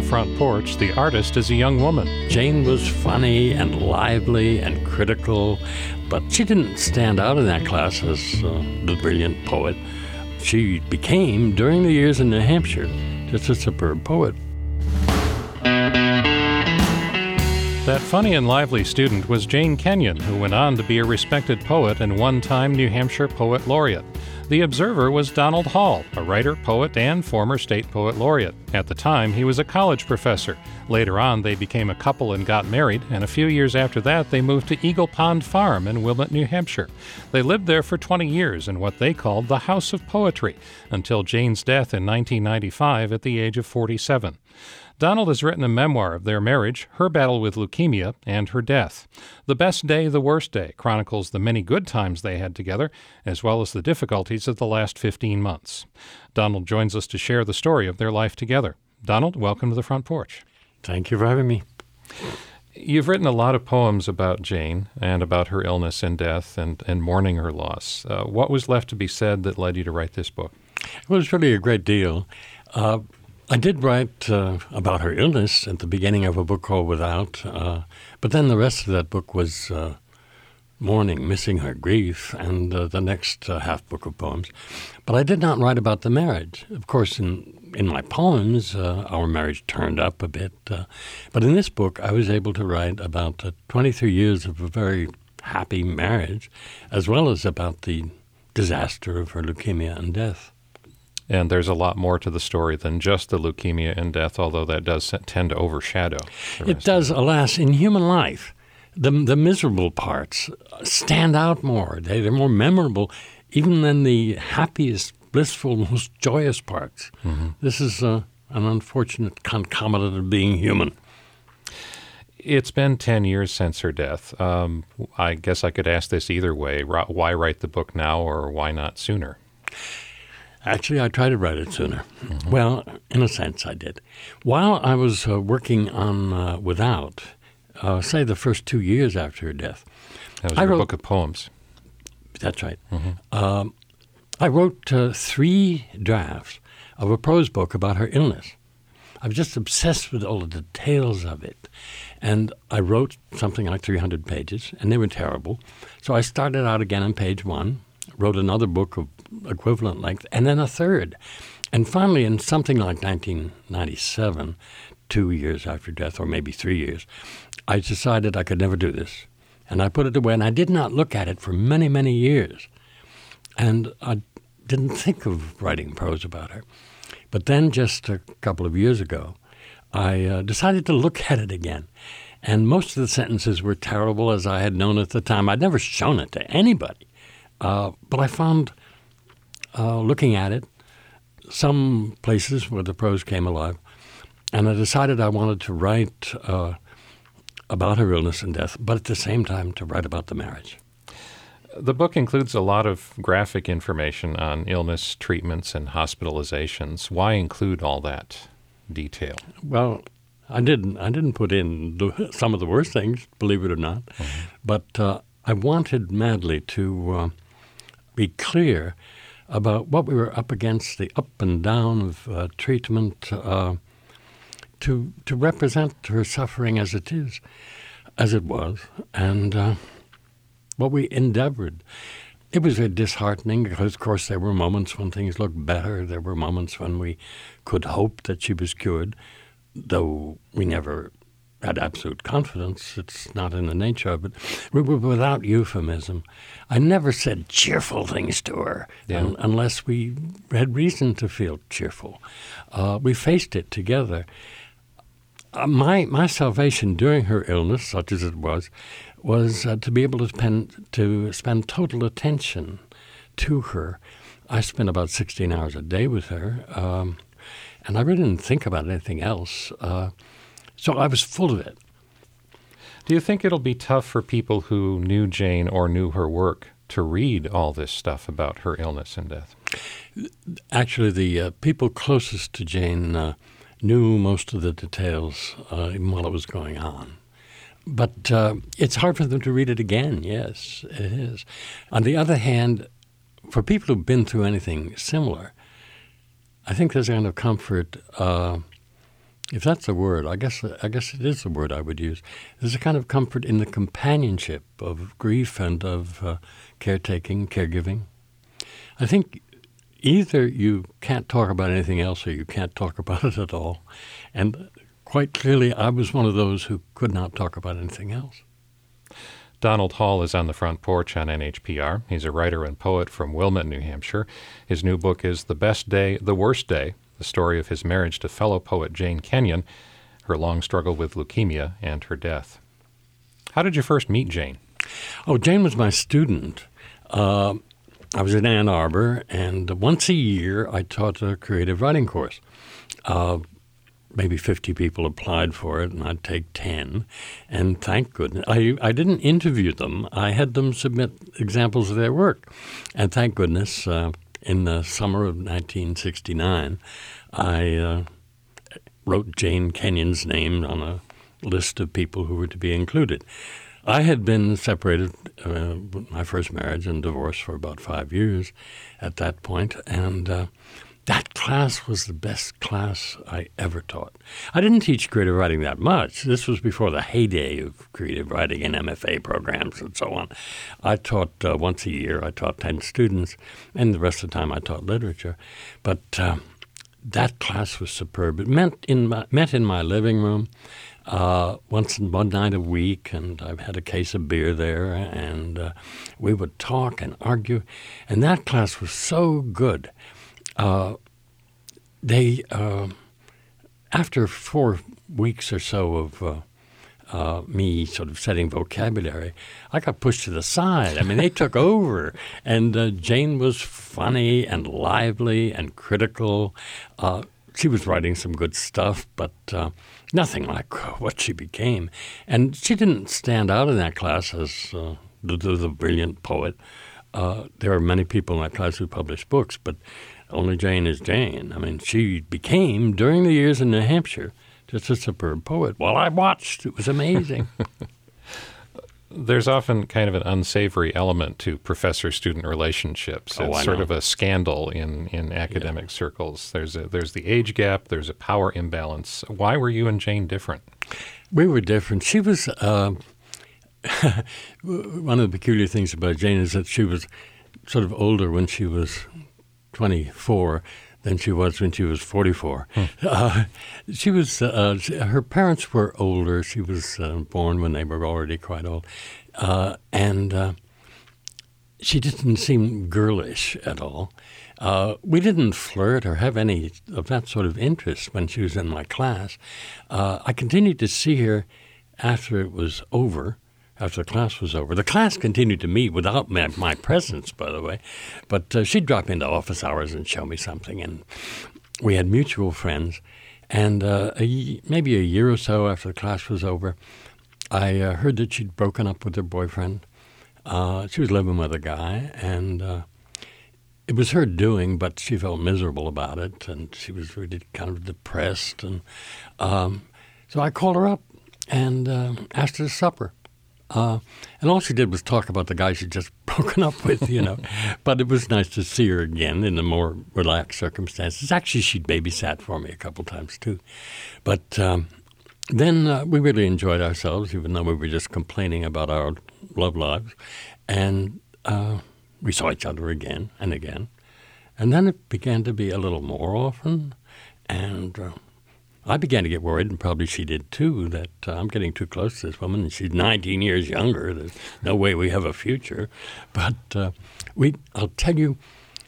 Front Porch, the artist is a young woman. Jane was funny and lively and critical, but she didn't stand out in that class as the brilliant poet. She became, during the years in New Hampshire, just a superb poet. That funny and lively student was Jane Kenyon, who went on to be a respected poet and one-time New Hampshire Poet Laureate. The observer was Donald Hall, a writer, poet, and former state poet laureate. At the time, he was a college professor. Later on, they became a couple and got married, and a few years after that, they moved to Eagle Pond Farm in Wilmot, New Hampshire. They lived there for 20 years in what they called the House of Poetry, until Jane's death in 1995 at the age of 47. Donald has written a memoir of their marriage, her battle with leukemia, and her death. The Best Day, the Worst Day chronicles the many good times they had together, as well as the difficulties of the last 15 months. Donald joins us to share the story of their life together. Donald, welcome to the Front Porch. Thank you for having me. You've written a lot of poems about Jane and about her illness and death and mourning her loss. What was left to be said that led you to write this book? Well, it's really a great deal. I did write about her illness at the beginning of a book called Without, but then the rest of that book was mourning, missing her grief, and the next half book of poems. But I did not write about the marriage. Of course, in my poems, our marriage turned up a bit. But in this book, I was able to write about 23 years of a very happy marriage, as well as about the disaster of her leukemia and death. And there's a lot more to the story than just the leukemia and death, although that does tend to overshadow the rest. It does, alas, in human life. The miserable parts stand out more. They're more memorable even than the happiest, blissful, most joyous parts. Mm-hmm. This is an unfortunate concomitant of being human. It's been 10 years since her death. I guess I could ask this either way. Why write the book now, or why not sooner? Actually, I tried to write it sooner. Mm-hmm. Well, in a sense, I did. While I was working on Without, say the first 2 years after her death, that was your book of poems. That's right. Mm-hmm. I wrote 3 drafts of a prose book about her illness. I was just obsessed with all the details of it. And I wrote something like 300 pages, and they were terrible. So I started out again on page 1, wrote another book of equivalent length, and then a third. And finally, in something like 1997, 2 years after death, or maybe 3 years, I decided I could never do this. And I put it away, and I did not look at it for many, many years. And I didn't think of writing prose about her. But then just a couple of years ago, I decided to look at it again. And most of the sentences were terrible, as I had known at the time. I'd never shown it to anybody. But I found, looking at it, some places where the prose came alive, and I decided I wanted to write about her illness and death, but at the same time to write about the marriage. The book includes a lot of graphic information on illness, treatments, and hospitalizations. Why include all that detail? Well, I didn't put in some of the worst things, believe it or not, mm-hmm. But I wanted madly to be clear about what we were up against, the up and down of treatment, to represent her suffering as it is, as it was, and what we endeavored. It was very disheartening because, of course, there were moments when things looked better. There were moments when we could hope that she was cured, though we never had absolute confidence. It's not in the nature of it. We were without euphemism. I never said cheerful things to her unless we had reason to feel cheerful. We faced it together. My salvation during her illness, such as it was to be able to spend total attention to her. I spent about 16 hours a day with her, and I really didn't think about anything else. So I was full of it. Do you think it'll be tough for people who knew Jane or knew her work to read all this stuff about her illness and death? Actually, the people closest to Jane knew most of the details even while it was going on. But it's hard for them to read it again, yes, it is. On the other hand, for people who've been through anything similar, I think there's a kind of comfort if that's a word, I guess it is the word I would use. There's a kind of comfort in the companionship of grief and of caretaking, caregiving. I think either you can't talk about anything else or you can't talk about it at all. And quite clearly, I was one of those who could not talk about anything else. Donald Hall is on the front porch on NHPR. He's a writer and poet from Wilmot, New Hampshire. His new book is The Best Day, The Worst Day, the story of his marriage to fellow poet Jane Kenyon, her long struggle with leukemia, and her death. How did you first meet Jane? Oh, Jane was my student. I was in Ann Arbor, and once a year I taught a creative writing course. Maybe 50 people applied for it, and I'd take 10. And thank goodness. I didn't interview them. I had them submit examples of their work. And thank goodness, in the summer of 1969, I wrote Jane Kenyon's name on a list of people who were to be included. I had been separated with my first marriage and divorced for about 5 years at that point, and that class was the best class I ever taught. I didn't teach creative writing that much. This was before the heyday of creative writing and MFA programs and so on. I taught once a year. I taught 10 students, and the rest of the time I taught literature. But that class was superb. It met in my living room one night a week, and I had a case of beer there, and we would talk and argue. And that class was so good. After 4 weeks or so of me sort of setting vocabulary, I got pushed to the side. I mean, they took over, and Jane was funny and lively and critical. She was writing some good stuff, but nothing like what she became. And she didn't stand out in that class as the brilliant poet. There are many people in that class who published books, but only Jane is Jane. I mean, she became, during the years in New Hampshire, just a superb poet. While I watched, it was amazing. There's often kind of an unsavory element to professor-student relationships. It's sort of a scandal in academic circles. There's the age gap. There's a power imbalance. Why were you and Jane different? We were different. She was one of the peculiar things about Jane is that she was sort of older when she was 24 than she was when she was 44. She was her parents were older. She was born when they were already quite old, and she didn't seem girlish at all. We didn't flirt or have any of that sort of interest when she was in my class. I continued to see her after it was over. After the class was over. The class continued to meet without my presence, by the way. But she'd drop into office hours and show me something. And we had mutual friends. And maybe a year or so after the class was over, I heard that she'd broken up with her boyfriend. She was living with a guy. And it was her doing, but she felt miserable about it. And she was really kind of depressed. And so I called her up and asked her to supper. And all she did was talk about the guy she'd just broken up with, you know. But it was nice to see her again in the more relaxed circumstances. Actually, she'd babysat for me a couple times, too. But then we really enjoyed ourselves, even though we were just complaining about our love lives. And we saw each other again and again. And then it began to be a little more often. And I began to get worried, and probably she did too, that I'm getting too close to this woman, and she's 19 years younger. There's no way we have a future. But I'll tell you,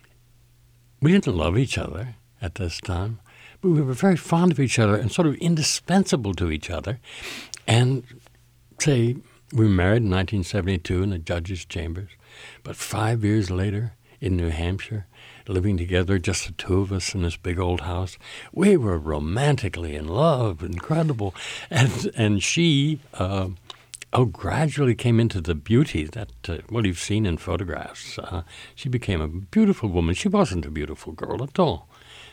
we didn't love each other at this time, but we were very fond of each other and sort of indispensable to each other. And say we were married in 1972 in the judge's chambers, but 5 years later in New Hampshire, living together, just the two of us in this big old house. We were romantically in love, incredible. And she gradually came into the beauty that, what you've seen in photographs. She became a beautiful woman. She wasn't a beautiful girl at all.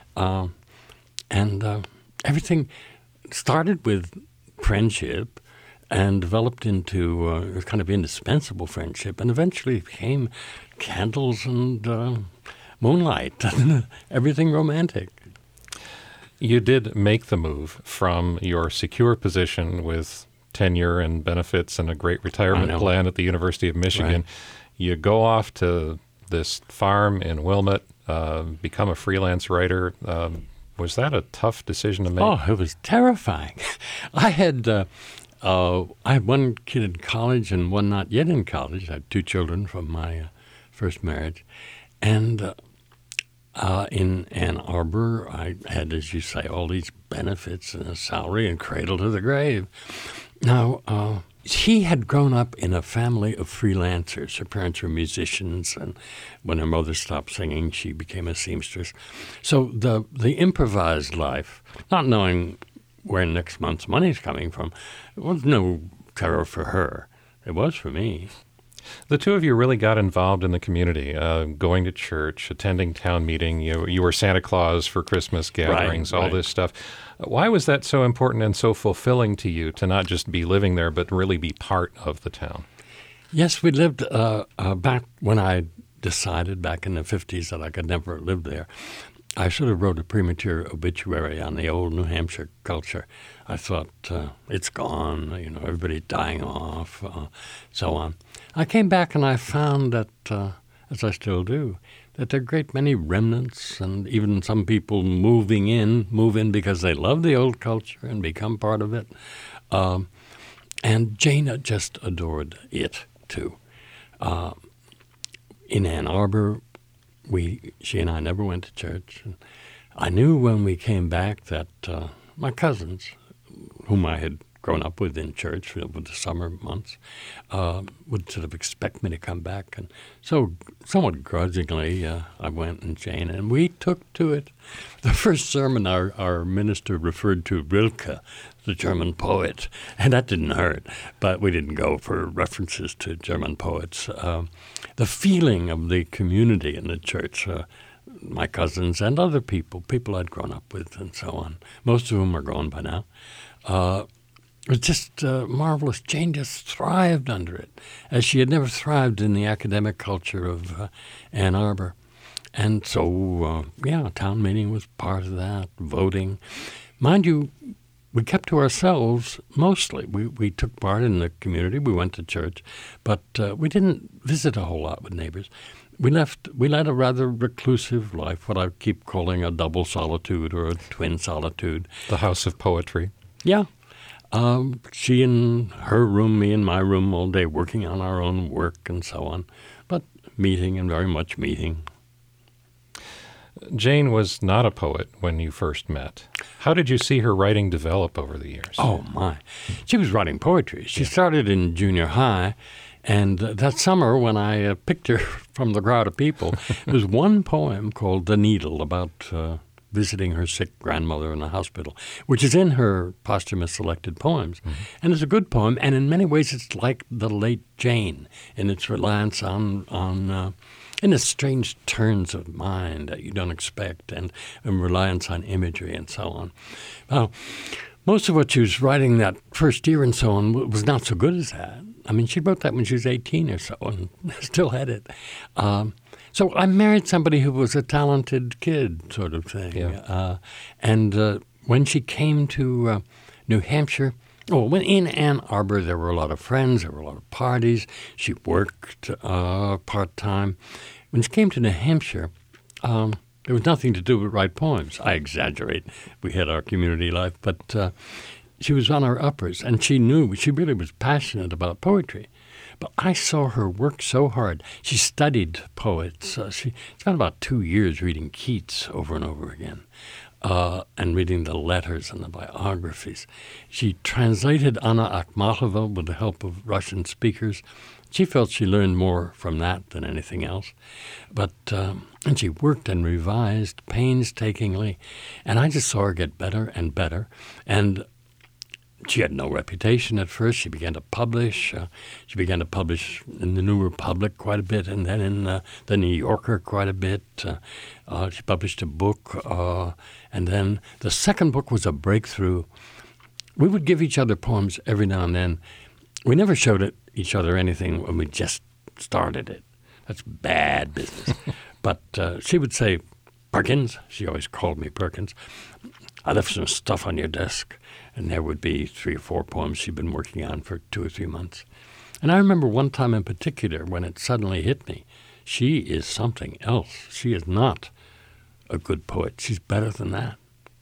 And everything started with friendship and developed into a kind of indispensable friendship, and eventually became candles and moonlight and everything romantic. You did make the move from your secure position with tenure and benefits and a great retirement plan at the University of Michigan. Right. You go off to this farm in Wilmette, become a freelance writer. Was that a tough decision to make? Oh, it was terrifying. I had one kid in college and one not yet in college. I had 2 children from my first marriage. And in Ann Arbor, I had, as you say, all these benefits and a salary and cradle to the grave. Now, he had grown up in a family of freelancers. Her parents were musicians, and when her mother stopped singing, she became a seamstress. So the improvised life, not knowing where next month's money's coming from, was no terror for her. It was for me. The two of you really got involved in the community, going to church, attending town meeting. You were Santa Claus for Christmas gatherings, all this stuff. Why was that so important and so fulfilling to you to not just be living there, but really be part of the town? Yes, we lived back when I decided back in the 50s that I could never live there. I sort of wrote a premature obituary on the old New Hampshire culture. I thought, it's gone, everybody dying off, so on. I came back and I found that, as I still do, that there are a great many remnants and even some people move in because they love the old culture and become part of it. And Jane just adored it, too. In Ann Arbor, she and I never went to church. And I knew when we came back that my cousins, whom I had grown up with in church over the summer months, would sort of expect me to come back. And so somewhat grudgingly, I went and Jane, and we took to it. The first sermon, our minister referred to Rilke, the German poet, and that didn't hurt, but we didn't go for references to German poets. The feeling of the community in the church, my cousins and other people I'd grown up with and so on, most of whom are gone by now, it was just marvelous. Jane just thrived under it, as she had never thrived in the academic culture of Ann Arbor. And so, town meeting was part of that, voting. Mind you, we kept to ourselves mostly. We took part in the community. We went to church, but we didn't visit a whole lot with neighbors. We led a rather reclusive life, what I keep calling a double solitude or a twin solitude. The house of poetry. Yeah. She in her room, me in my room all day, working on our own work and so on, but meeting and very much meeting. Jane was not a poet when you first met. How did you see her writing develop over the years? Oh, my. She was writing poetry. She started in junior high, and that summer when I picked her from the crowd of people, there was one poem called The Needle about visiting her sick grandmother in the hospital, which is in her posthumous selected poems. Mm-hmm. And it's a good poem, and in many ways it's like the late Jane in its reliance on in its strange turns of mind that you don't expect, and reliance on imagery and so on. Well, most of what she was writing that first year and so on was not so good as that. I mean, she wrote that when she was 18 or so and still had it. So I married somebody who was a talented kid sort of thing. Yeah. And when she came to New Hampshire, when in Ann Arbor there were a lot of friends, there were a lot of parties. She worked part-time. When she came to New Hampshire, there was nothing to do but write poems. I exaggerate. We had our community life, but she was on her uppers, and she knew she really was passionate about poetry. But I saw her work so hard. She studied poets. She spent about 2 years reading Keats over and over again, and reading the letters and the biographies. She translated Anna Akhmatova with the help of Russian speakers. She felt she learned more from that than anything else. But and she worked and revised painstakingly, and I just saw her get better and better. And she had no reputation at first. She began to publish. She began to publish in the New Republic quite a bit, and then in the New Yorker quite a bit. She published a book, and then the second book was a breakthrough. We would give each other poems every now and then. We never showed each other anything when we just started it. That's bad business. But she would say, "Perkins," she always called me Perkins, I left some stuff on your desk, and there would be 3 or 4 poems she'd been working on for 2 or 3 months. And I remember one time in particular when it suddenly hit me. She is something else. She is not a good poet. She's better than that.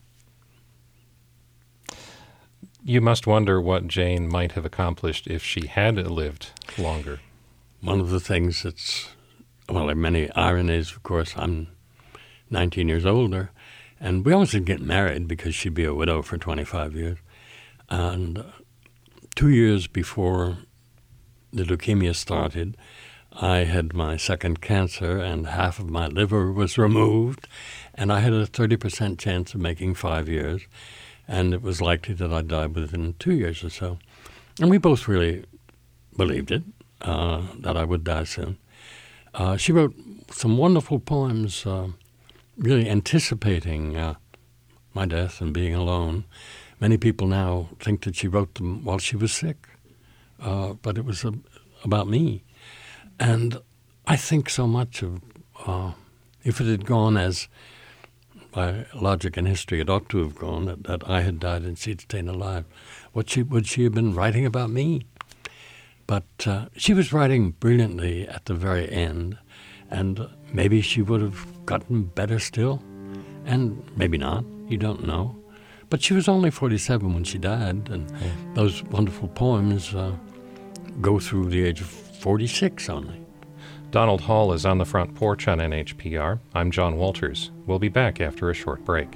You must wonder what Jane might have accomplished if she had lived longer. One of the things that's, well, there are many ironies, of course. I'm 19 years older, and we always didn't get married because she'd be a widow for 25 years. And 2 years before the leukemia started, I had my second cancer, and half of my liver was removed, and I had a 30% chance of making 5 years. And it was likely that I'd die within 2 years or so. And we both really believed it, that I would die soon. She wrote some wonderful poems, really anticipating my death and being alone. Many people now think that she wrote them while she was sick, but it was about me. And I think so much of, if it had gone as by logic and history it ought to have gone, that I had died and she'd stayed alive, would she have been writing about me? But she was writing brilliantly at the very end, and maybe she would have gotten better still, and maybe not, you don't know. But she was only 47 when she died, and those wonderful poems go through the age of 46 only. Donald Hall is on the front porch on NHPR. I'm John Walters. We'll be back after a short break.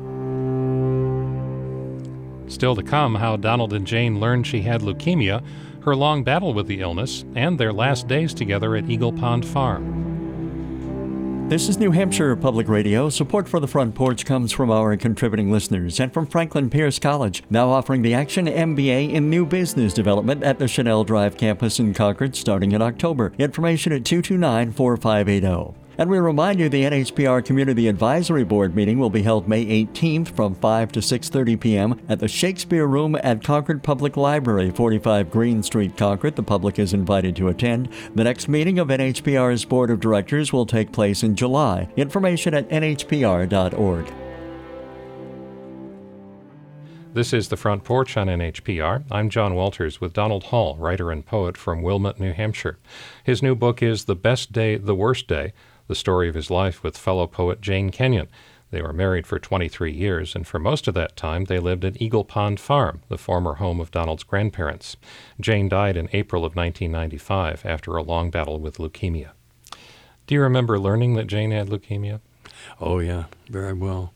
Still to come, how Donald and Jane learned she had leukemia, her long battle with the illness, and their last days together at Eagle Pond Farm. This is New Hampshire Public Radio. Support for The Front Porch comes from our contributing listeners and from Franklin Pierce College, now offering the Action MBA in New Business Development at the Chanel Drive campus in Concord starting in October. Information at 229-4580. And we remind you the NHPR Community Advisory Board meeting will be held May 18th from 5 to 6:30 p.m. at the Shakespeare Room at Concord Public Library, 45 Green Street, Concord. The public is invited to attend. The next meeting of NHPR's Board of Directors will take place in July. Information at nhpr.org. This is The Front Porch on NHPR. I'm John Walters with Donald Hall, writer and poet from Wilmot, New Hampshire. His new book is The Best Day, the Worst Day, the story of his life with fellow poet Jane Kenyon. They were married for 23 years, and for most of that time they lived at Eagle Pond Farm, the former home of Donald's grandparents. Jane died in April of 1995 after a long battle with leukemia. Do you remember learning that Jane had leukemia? Oh, yeah, very well.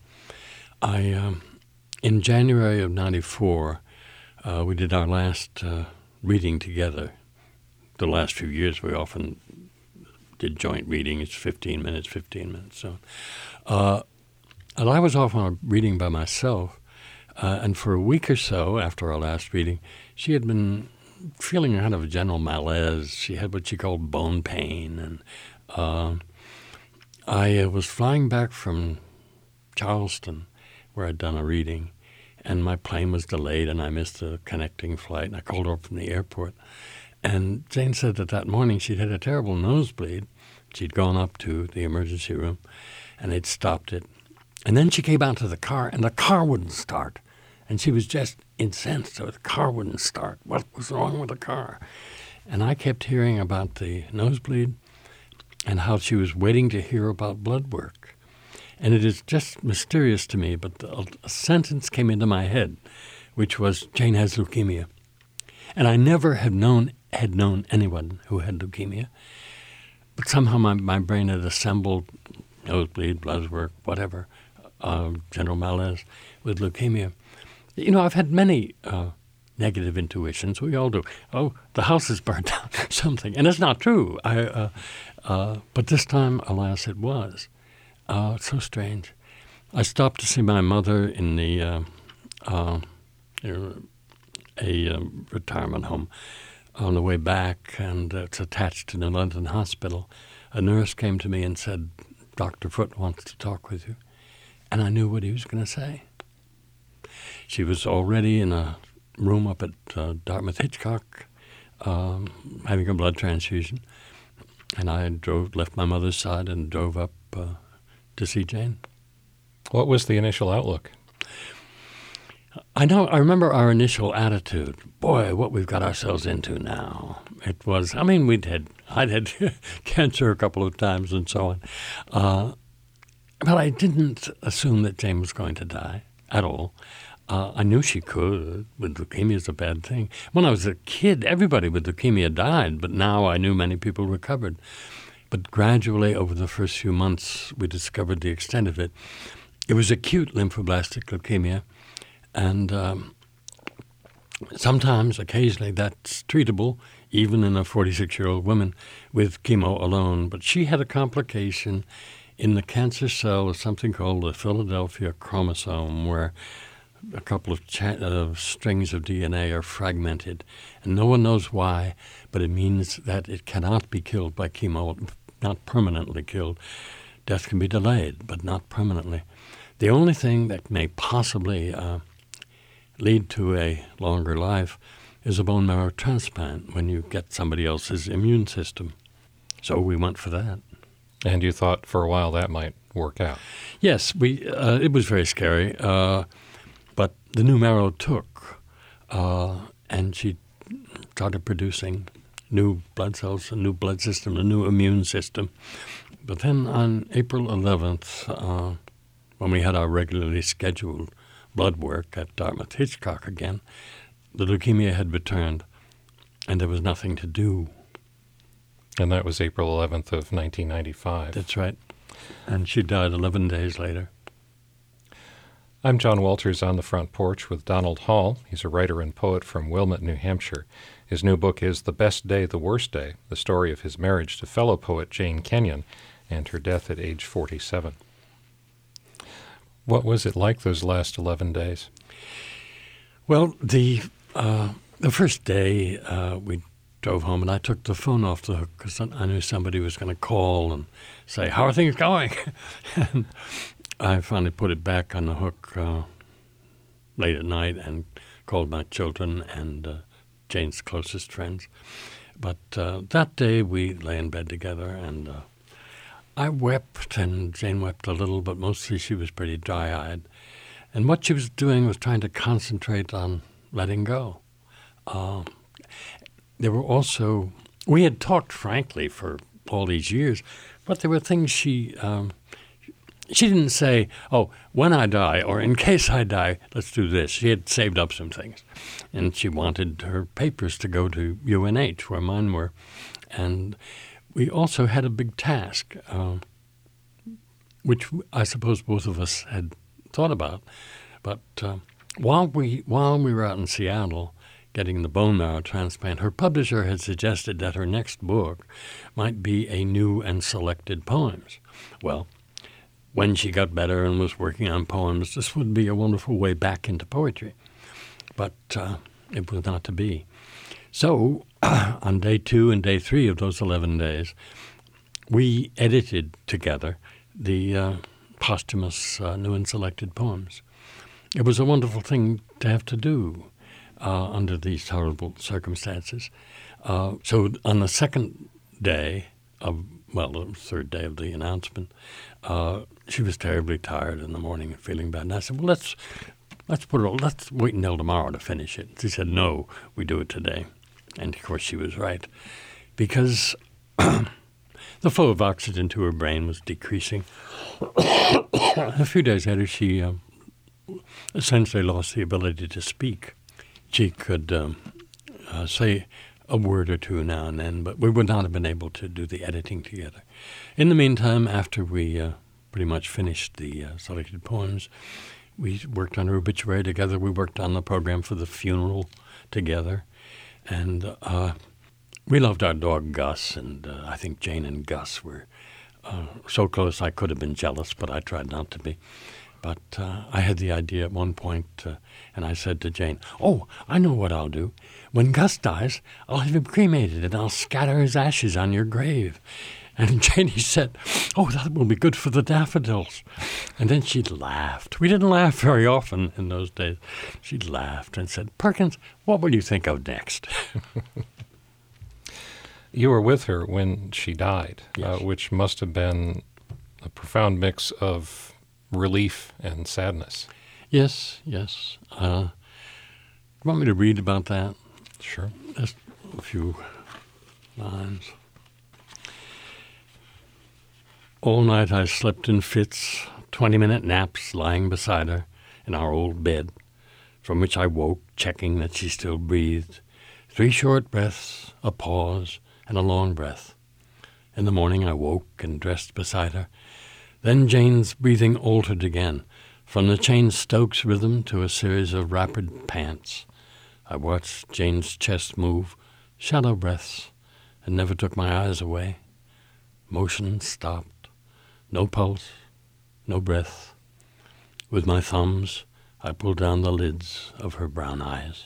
In January of 94, we did our last reading together. The last few years we often did joint reading. It's 15 minutes. So, and I was off on a reading by myself, and for a week or so after our last reading, she had been feeling kind of a general malaise. She had what she called bone pain, and I was flying back from Charleston, where I'd done a reading, and my plane was delayed, and I missed the connecting flight, and I called her up from the airport. And Jane said that morning she'd had a terrible nosebleed. She'd gone up to the emergency room, and they'd stopped it. And then she came out to the car, and the car wouldn't start. And she was just incensed. So the car wouldn't start. What was wrong with the car? And I kept hearing about the nosebleed and how she was waiting to hear about blood work. And it is just mysterious to me, but a sentence came into my head, which was, Jane has leukemia. And I never had known anyone who had leukemia. But somehow my brain had assembled nosebleed, blood work, whatever, general malaise with leukemia. You know, I've had many negative intuitions. We all do. Oh, the house is burned down, something. And it's not true. But this time, alas, it was. It's so strange. I stopped to see my mother in the a retirement home on the way back, and it's attached to the London Hospital. A nurse came to me and said, Dr. Foote wants to talk with you. And I knew what he was going to say. She was already in a room up at Dartmouth Hitchcock having a blood transfusion. And I left my mother's side and drove up to see Jane. What was the initial outlook? I remember our initial attitude. Boy, what we've got ourselves into now. It was, I'd had cancer a couple of times and so on. But I didn't assume that Jane was going to die at all. I knew she could. With leukemia is a bad thing. When I was a kid, everybody with leukemia died, but now I knew many people recovered. But gradually, over the first few months, we discovered the extent of it. It was acute lymphoblastic leukemia, and sometimes, occasionally, that's treatable, even in a 46-year-old woman, with chemo alone. But she had a complication in the cancer cell of something called the Philadelphia chromosome, where a couple of strings of DNA are fragmented, and no one knows why, but it means that it cannot be killed by chemo, not permanently killed. Death can be delayed, but not permanently. The only thing that may possibly lead to a longer life is a bone marrow transplant when you get somebody else's immune system. So we went for that. And you thought for a while that might work out. Yes, it was very scary, but the new marrow took, and she started producing new blood cells, a new blood system, a new immune system. But then on April 11th, when we had our regularly scheduled blood work at Dartmouth-Hitchcock again, the leukemia had returned, and there was nothing to do. And that was April 11th of 1995. That's right. And she died 11 days later. I'm John Walters on the Front Porch with Donald Hall. He's a writer and poet from Wilmot, New Hampshire. His new book is The Best Day, the Worst Day, the story of his marriage to fellow poet Jane Kenyon and her death at age 47. What was it like those last 11 days? Well, the first day we drove home, and I took the phone off the hook because I knew somebody was going to call and say, "How are things going?" And I finally put it back on the hook late at night and called my children and Jane's closest friends. But that day we lay in bed together, and I wept, and Jane wept a little, but mostly she was pretty dry-eyed. And what she was doing was trying to concentrate on letting go. There were also, we had talked frankly for all these years, but there were things she didn't say, "Oh, when I die, or in case I die, let's do this." She had saved up some things, and she wanted her papers to go to UNH, where mine were. And we also had a big task, which I suppose both of us had thought about. But while we were out in Seattle getting the bone marrow transplant, her publisher had suggested that her next book might be a new and selected poems. Well, when she got better and was working on poems, this would be a wonderful way back into poetry. But it was not to be. So on day 2 and day 3 of those 11 days, we edited together the posthumous new and selected poems. It was a wonderful thing to have to do under these horrible circumstances. So on the second day the third day of the announcement, she was terribly tired in the morning and feeling bad. And I said, "Well, let's wait until tomorrow to finish it." She said, "No, we do it today." And of course she was right, because the flow of oxygen to her brain was decreasing. A few days later, she essentially lost the ability to speak. She could say a word or two now and then, but we would not have been able to do the editing together. In the meantime, after we pretty much finished the selected poems, we worked on her obituary together. We worked on the program for the funeral together. And we loved our dog, Gus, and I think Jane and Gus were so close I could have been jealous, but I tried not to be. But I had the idea at one point, and I said to Jane, "Oh, I know what I'll do. When Gus dies, I'll have him cremated, and I'll scatter his ashes on your grave." And Janie said, "Oh, that will be good for the daffodils." And then she laughed. We didn't laugh very often in those days. She laughed and said, "Perkins, what will you think of next?" You were with her when she died, Yes. Which must have been a profound mix of relief and sadness. Yes. want me to read about that? Sure. Just a few lines. All night I slept in fits, 20-minute naps lying beside her in our old bed, from which I woke, checking that she still breathed. 3 short breaths, a pause, and a long breath. In the morning I woke and dressed beside her. Then Jane's breathing altered again, from the Cheyne-Stokes rhythm to a series of rapid pants. I watched Jane's chest move, shallow breaths, and never took my eyes away. Motion stopped. No pulse, no breath. With my thumbs, I pulled down the lids of her brown eyes.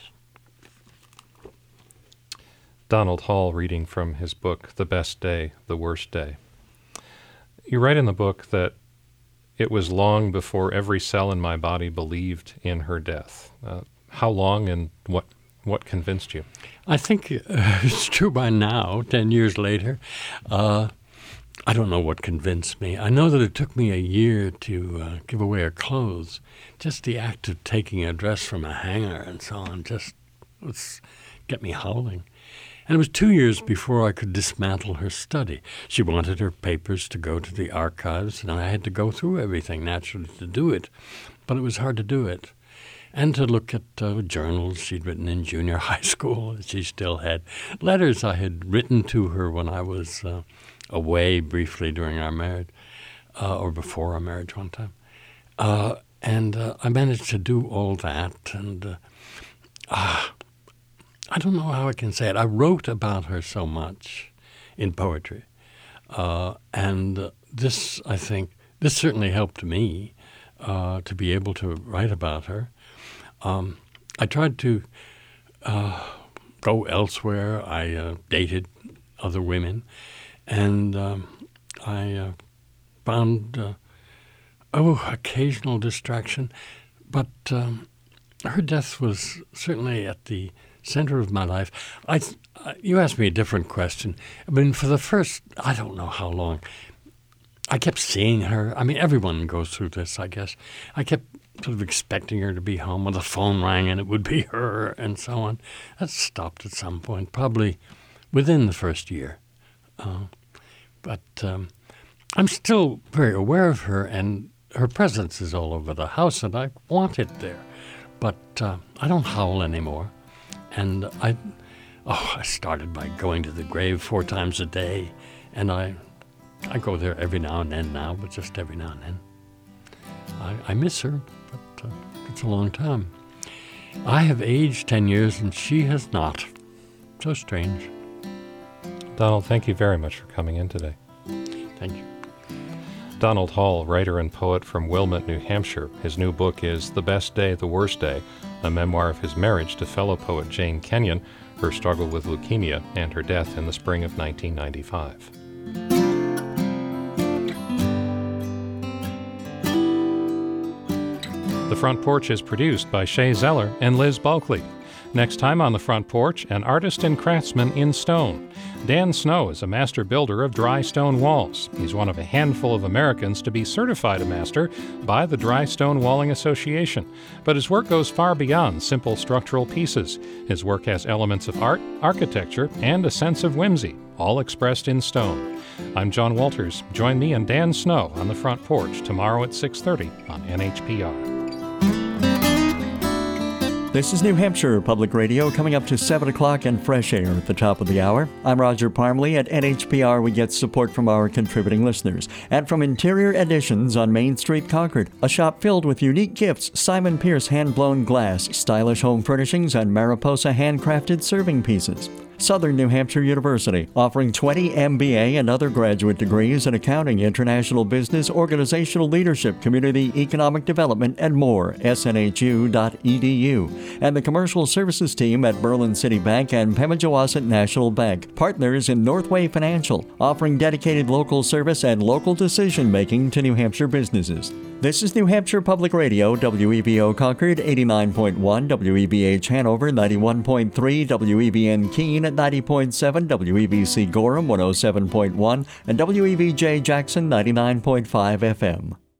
Donald Hall reading from his book, The Best Day, The Worst Day. You write in the book that it was long before every cell in my body believed in her death. How long and what convinced you? I think it's true by now, 10 years later. I don't know what convinced me. I know that it took me a year to give away her clothes. Just the act of taking a dress from a hanger and so on just get me howling. And it was 2 years before I could dismantle her study. She wanted her papers to go to the archives, and I had to go through everything, naturally, to do it. But it was hard to do it. And to look at journals she'd written in junior high school that she still had, letters I had written to her when I was away briefly during our marriage, or before our marriage one time. And I managed to do all that, and I don't know how I can say it. I wrote about her so much in poetry. And this, I think, this certainly helped me to be able to write about her. I tried to go elsewhere. I dated other women, and I found occasional distraction. But her death was certainly at the center of my life. You asked me a different question. I mean, for the first, I don't know how long, I kept seeing her. I mean, everyone goes through this, I guess. I kept sort of expecting her to be home when the phone rang and it would be her and so on. That stopped at some point, probably within the first year. But I'm still very aware of her, and her presence is all over the house, and I want it there. But I don't howl anymore. And I started by going to the grave 4 times a day, and I go there every now and then now, but just every now and then. I miss her, but it's a long time. I have aged 10 years, and she has not. So strange. Donald, thank you very much for coming in today. Thank you. Donald Hall, writer and poet from Wilmot, New Hampshire. His new book is The Best Day, The Worst Day, a memoir of his marriage to fellow poet Jane Kenyon, her struggle with leukemia, and her death in the spring of 1995. The Front Porch is produced by Shay Zeller and Liz Bulkley. Next time on The Front Porch, an artist and craftsman in stone. Dan Snow is a master builder of dry stone walls. He's one of a handful of Americans to be certified a master by the Dry Stone Walling Association. But his work goes far beyond simple structural pieces. His work has elements of art, architecture, and a sense of whimsy, all expressed in stone. I'm John Walters. Join me and Dan Snow on The Front Porch tomorrow at 6:30 on NHPR. This is New Hampshire Public Radio, coming up to 7 o'clock and fresh air at the top of the hour. I'm Roger Parmley. At NHPR, we get support from our contributing listeners and from Interior Editions on Main Street, Concord, a shop filled with unique gifts, Simon Pierce hand-blown glass, stylish home furnishings, and Mariposa handcrafted serving pieces. Southern New Hampshire University, offering 20 MBA and other graduate degrees in accounting, international business, organizational leadership, community economic development, and more. snhu.edu. And the commercial services team at Berlin City Bank and Pemigewasset National Bank. Partners in Northway Financial, offering dedicated local service and local decision-making to New Hampshire businesses. This is New Hampshire Public Radio, WEBO Concord 89.1, WEBH Hanover 91.3, WEBN Keene at 90.7, WEBC Gorham 107.1, and WEBJ Jackson 99.5 FM.